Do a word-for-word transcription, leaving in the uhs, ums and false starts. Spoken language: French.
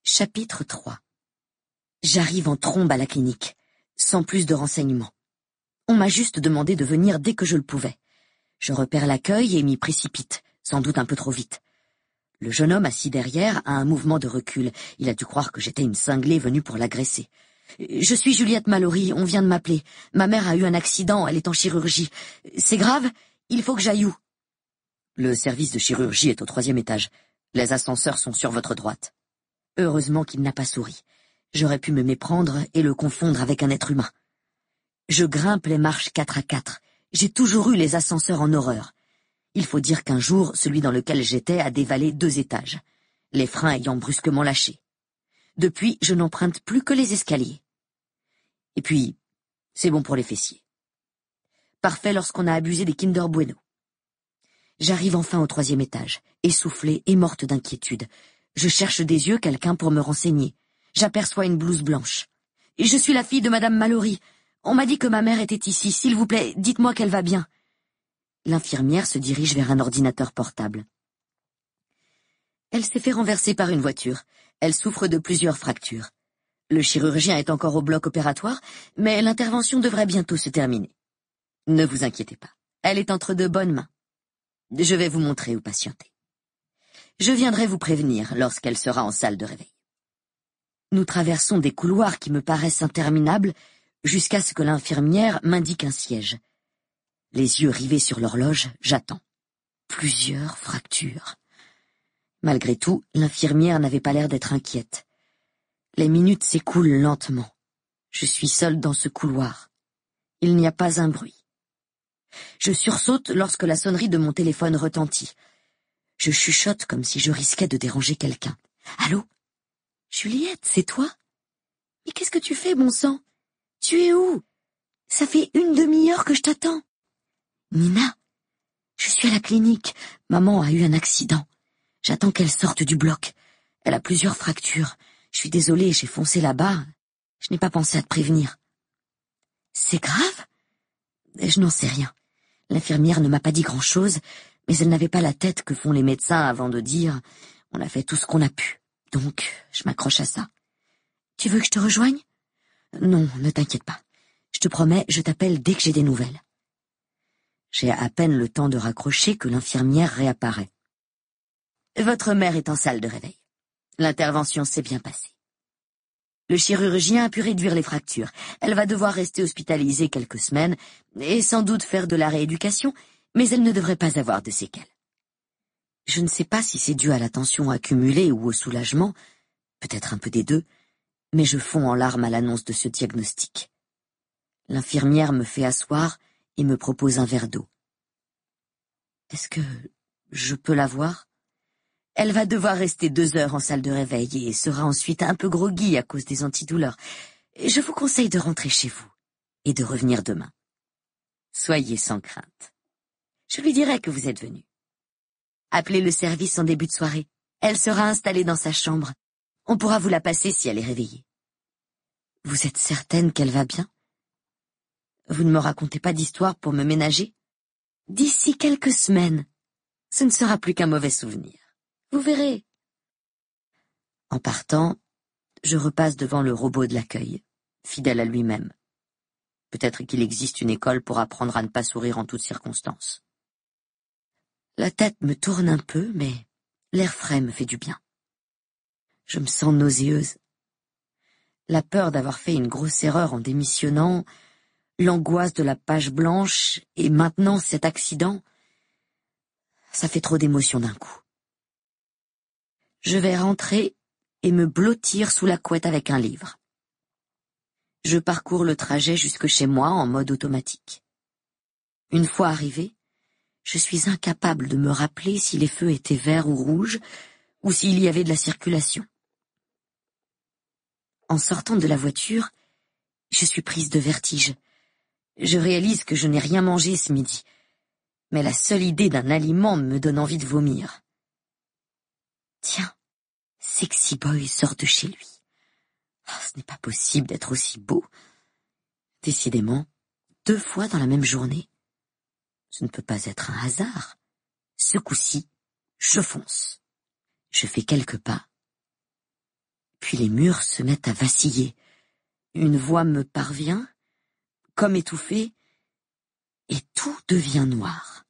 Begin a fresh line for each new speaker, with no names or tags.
Chapitre trois. J'arrive en trombe à la clinique, sans plus de renseignements. On m'a juste demandé de venir dès que je le pouvais. Je repère l'accueil et m'y précipite, sans doute un peu trop vite. Le jeune homme assis derrière a un mouvement de recul. Il a dû croire que j'étais une cinglée venue pour l'agresser. « Je suis Juliette Mallory, on vient de m'appeler. Ma mère a eu un accident, elle est en chirurgie. C'est grave? Il faut que j'aille où ?» Le service de chirurgie est au troisième étage. Les ascenseurs sont sur votre droite. Heureusement qu'il n'a pas souri. J'aurais pu me méprendre et le confondre avec un être humain. Je grimpe les marches quatre à quatre. J'ai toujours eu les ascenseurs en horreur. Il faut dire qu'un jour, celui dans lequel j'étais a dévalé deux étages, les freins ayant brusquement lâché. Depuis, je n'emprunte plus que les escaliers. Et puis, c'est bon pour les fessiers. Parfait lorsqu'on a abusé des Kinder Bueno. J'arrive enfin au troisième étage, essoufflée et morte d'inquiétude. Je cherche des yeux quelqu'un pour me renseigner. J'aperçois une blouse blanche. « Je suis la fille de Madame Mallory. On m'a dit que ma mère était ici. S'il vous plaît, dites-moi qu'elle va bien. » L'infirmière se dirige vers un ordinateur portable. Elle s'est fait renverser par une voiture. Elle souffre de plusieurs fractures. Le chirurgien est encore au bloc opératoire, mais l'intervention devrait bientôt se terminer. Ne vous inquiétez pas. Elle est entre de bonnes mains. Je vais vous montrer où patienter. Je viendrai vous prévenir lorsqu'elle sera en salle de réveil. Nous traversons des couloirs qui me paraissent interminables jusqu'à ce que l'infirmière m'indique un siège. Les yeux rivés sur l'horloge, j'attends. Plusieurs fractures. Malgré tout, l'infirmière n'avait pas l'air d'être inquiète. Les minutes s'écoulent lentement. Je suis seule dans ce couloir. Il n'y a pas un bruit. Je sursaute lorsque la sonnerie de mon téléphone retentit. Je chuchote comme si je risquais de déranger quelqu'un. « Allô? Juliette, c'est toi? Mais qu'est-ce que tu fais, bon sang? Tu es où? Ça fait une demi-heure que je t'attends. » « Nina, je suis à la clinique. Maman a eu un accident. J'attends qu'elle sorte du bloc. Elle a plusieurs fractures. Je suis désolée, j'ai foncé là-bas. Je n'ai pas pensé à te prévenir. » « C'est grave? Je n'en sais rien. L'infirmière ne m'a pas dit grand-chose, mais elle n'avait pas la tête que font les médecins avant de dire « on a fait tout ce qu'on a pu ». Donc, je m'accroche à ça. « Tu veux que je te rejoigne? » ?»« Non, ne t'inquiète pas. Je te promets, je t'appelle dès que j'ai des nouvelles. » J'ai à peine le temps de raccrocher que l'infirmière réapparaît. « Votre mère est en salle de réveil. L'intervention s'est bien passée. Le chirurgien a pu réduire les fractures. Elle va devoir rester hospitalisée quelques semaines et sans doute faire de la rééducation, mais elle ne devrait pas avoir de séquelles. Je ne sais pas si c'est dû à la tension accumulée ou au soulagement, peut-être un peu des deux, mais je fonds en larmes à l'annonce de ce diagnostic. L'infirmière me fait asseoir et me propose un verre d'eau. Est-ce que je peux la voir? Elle va devoir rester deux heures en salle de réveil et sera ensuite un peu groggy à cause des antidouleurs. Je vous conseille de rentrer chez vous et de revenir demain. Soyez sans crainte. Je lui dirai que vous êtes venu. Appelez le service en début de soirée. Elle sera installée dans sa chambre. On pourra vous la passer si elle est réveillée. Vous êtes certaine qu'elle va bien? Vous ne me racontez pas d'histoire pour me ménager? D'ici quelques semaines, ce ne sera plus qu'un mauvais souvenir. Vous verrez. En partant, je repasse devant le robot de l'accueil, fidèle à lui-même. Peut-être qu'il existe une école pour apprendre à ne pas sourire en toutes circonstances. La tête me tourne un peu, mais l'air frais me fait du bien. Je me sens nauséeuse. La peur d'avoir fait une grosse erreur en démissionnant, l'angoisse de la page blanche et maintenant cet accident, ça fait trop d'émotions d'un coup. Je vais rentrer et me blottir sous la couette avec un livre. Je parcours le trajet jusque chez moi en mode automatique. Une fois arrivé, je suis incapable de me rappeler si les feux étaient verts ou rouges ou s'il y avait de la circulation. En sortant de la voiture, je suis prise de vertige. Je réalise que je n'ai rien mangé ce midi, mais la seule idée d'un aliment me donne envie de vomir. Tiens, Sexy Boy sort de chez lui. Oh, ce n'est pas possible d'être aussi beau. Décidément, deux fois dans la même journée. Ce ne peut pas être un hasard. Ce coup-ci, je fonce. Je fais quelques pas, Puis les murs se mettent à vaciller. Une voix me parvient, comme étouffée, et tout devient noir.